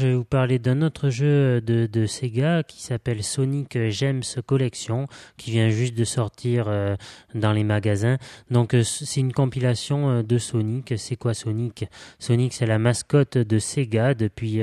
je vais vous parler d'un autre jeu de Sega qui s'appelle Sonic Gems Collection, qui vient juste de sortir dans les magasins. Donc c'est une compilation de Sonic. C'est quoi Sonic ? Sonic, c'est la mascotte de Sega depuis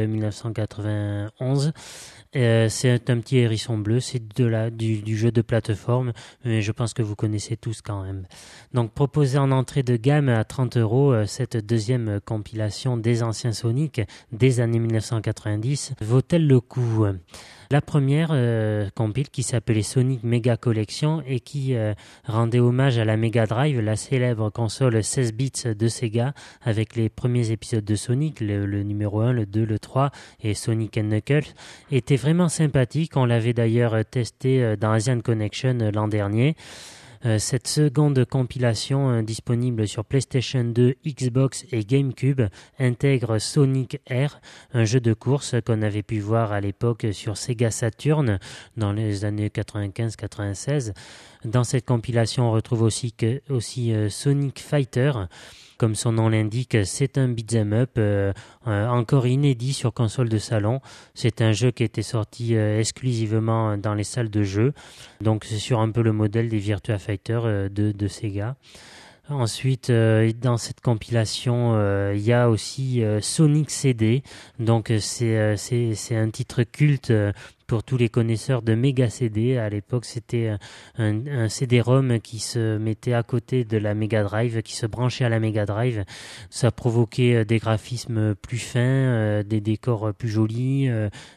1991. C'est un petit hérisson bleu, c'est du jeu de plateforme, mais je pense que vous connaissez tous quand même. Donc proposé en entrée de gamme à 30€, cette deuxième compilation des anciens Sonic des années 1990 vaut-elle le coup ? La première compile qui s'appelait Sonic Mega Collection et qui rendait hommage à la Mega Drive, la célèbre console 16 bits de Sega, avec les premiers épisodes de Sonic, le numéro 1, le 2, le 3 et Sonic & Knuckles, était vraiment sympathique. On l'avait d'ailleurs testé dans Asian Connection l'an dernier. Cette seconde compilation disponible sur PlayStation 2, Xbox et GameCube intègre Sonic Air, un jeu de course qu'on avait pu voir à l'époque sur Sega Saturn dans les années 95-96. Dans cette compilation, on retrouve aussi Sonic Fighter. Comme son nom l'indique, c'est un beat'em up encore inédit sur console de salon. C'est un jeu qui était sorti exclusivement dans les salles de jeu. Donc c'est sur un peu le modèle des Virtua Fighter de Sega. Ensuite, dans cette compilation, il y a aussi Sonic CD. Donc c'est un titre culte pour tous les connaisseurs de Mega CD. À l'époque, c'était un CD-ROM qui se mettait à côté de la Mega Drive, qui se branchait à la Mega Drive. Ça provoquait des graphismes plus fins, des décors plus jolis,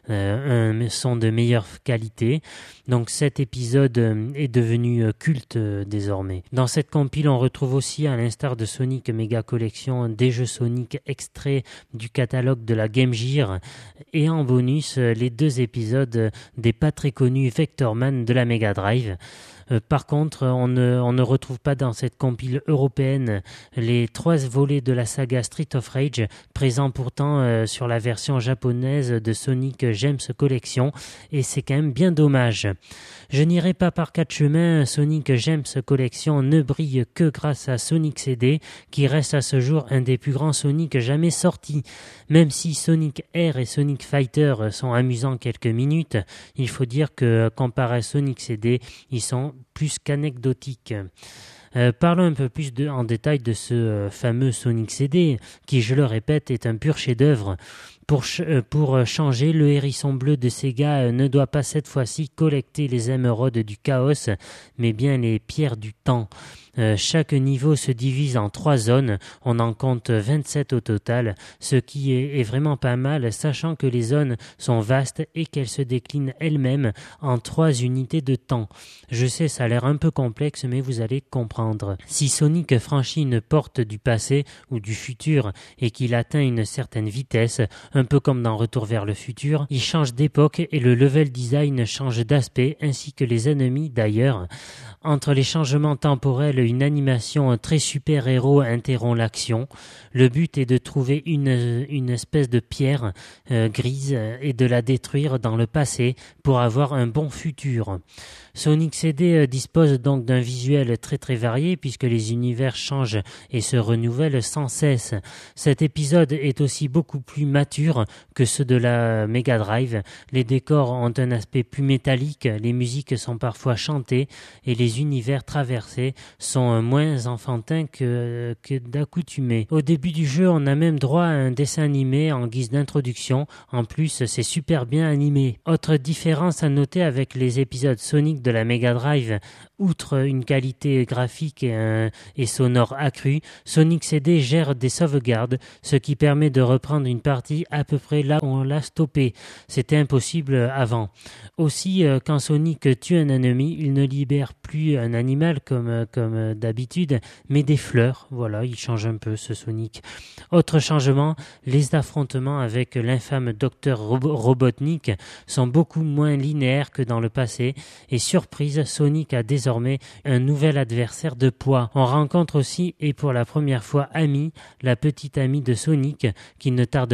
un son de meilleure qualité. Donc cet épisode est devenu culte désormais. Dans cette compile, on retrouve aussi, à l'instar de Sonic Mega Collection, des jeux Sonic extraits du catalogue de la Game Gear et en bonus, les 2 épisodes des pas très connus Vectorman de la Mega Drive. Par contre, on ne retrouve pas dans cette compile européenne les 3 volets de la saga Street of Rage, présents pourtant sur la version japonaise de Sonic Gems Collection, et c'est quand même bien dommage. Je n'irai pas par 4 chemins, Sonic Gems Collection ne brille que grâce à Sonic CD, qui reste à ce jour un des plus grands Sonic jamais sortis. Même si Sonic Air et Sonic Fighter sont amusants quelques minutes, il faut dire que comparé à Sonic CD, ils sont plus qu'anecdotiques. Parlons un peu plus en détail de ce fameux Sonic CD, qui, je le répète, est un pur chef-d'œuvre. Pour changer, le hérisson bleu de Sega ne doit pas cette fois-ci collecter les émeraudes du chaos, mais bien les pierres du temps. Chaque niveau se divise en 3 zones, on en compte 27 au total, ce qui est vraiment pas mal, sachant que les zones sont vastes et qu'elles se déclinent elles-mêmes en 3 unités de temps. Je sais, ça a l'air un peu complexe, mais vous allez comprendre. Si Sonic franchit une porte du passé ou du futur et qu'il atteint une certaine vitesse, un peu comme dans Retour vers le futur, il change d'époque et le level design change d'aspect, ainsi que les ennemis d'ailleurs. Entre les changements temporels, une animation très super-héros interrompt l'action. Le but est de trouver une espèce de pierre grise et de la détruire dans le passé pour avoir un bon futur. Sonic CD dispose donc d'un visuel très très varié puisque les univers changent et se renouvellent sans cesse. Cet épisode est aussi beaucoup plus mature que ceux de la Mega Drive. Les décors ont un aspect plus métallique, les musiques sont parfois chantées et les univers traversés sont moins enfantins que d'accoutumé. Au début du jeu, on a même droit à un dessin animé en guise d'introduction. En plus, c'est super bien animé. Autre différence à noter avec les épisodes Sonic de la Mega Drive, outre une qualité graphique et sonore accrue, Sonic CD gère des sauvegardes, ce qui permet de reprendre une partie à peu près là où on l'a stoppé. C'était impossible avant. Aussi, quand Sonic tue un ennemi, il ne libère plus un animal comme d'habitude, mais des fleurs. Voilà, il change un peu ce Sonic. Autre changement, les affrontements avec l'infâme Dr Robotnik sont beaucoup moins linéaires que dans le passé et surprise, Sonic a désormais un nouvel adversaire de poids. On rencontre aussi, et pour la première fois, Amy, la petite amie de Sonic, qui ne tarde pas à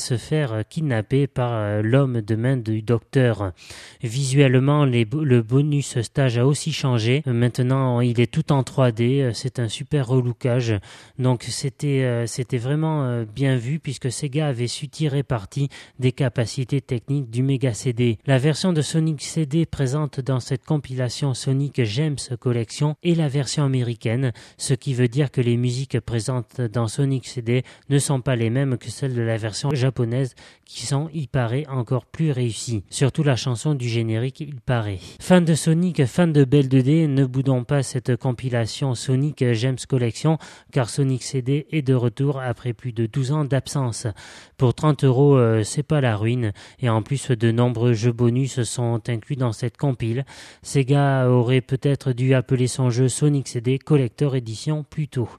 se faire kidnapper par l'homme de main du docteur. Visuellement, le bonus stage a aussi changé. Maintenant, il est tout en 3D. C'est un super relookage. Donc, c'était vraiment bien vu puisque Sega avait su tirer parti des capacités techniques du Mega CD. La version de Sonic CD présente dans cette compilation Sonic Gems Collection est la version américaine, ce qui veut dire que les musiques présentes dans Sonic CD ne sont pas les mêmes que celles de la version japonaise qui sont, il paraît, encore plus réussies. Surtout la chanson du générique, il paraît. Fans de Sonic, fans de Belle 2D, ne boudons pas cette compilation Sonic Gems Collection car Sonic CD est de retour après plus de 12 ans d'absence. Pour 30 €, c'est pas la ruine et en plus de nombreux jeux bonus sont inclus dans cette compile. Sega aurait peut-être dû appeler son jeu Sonic CD Collector Edition plus tôt.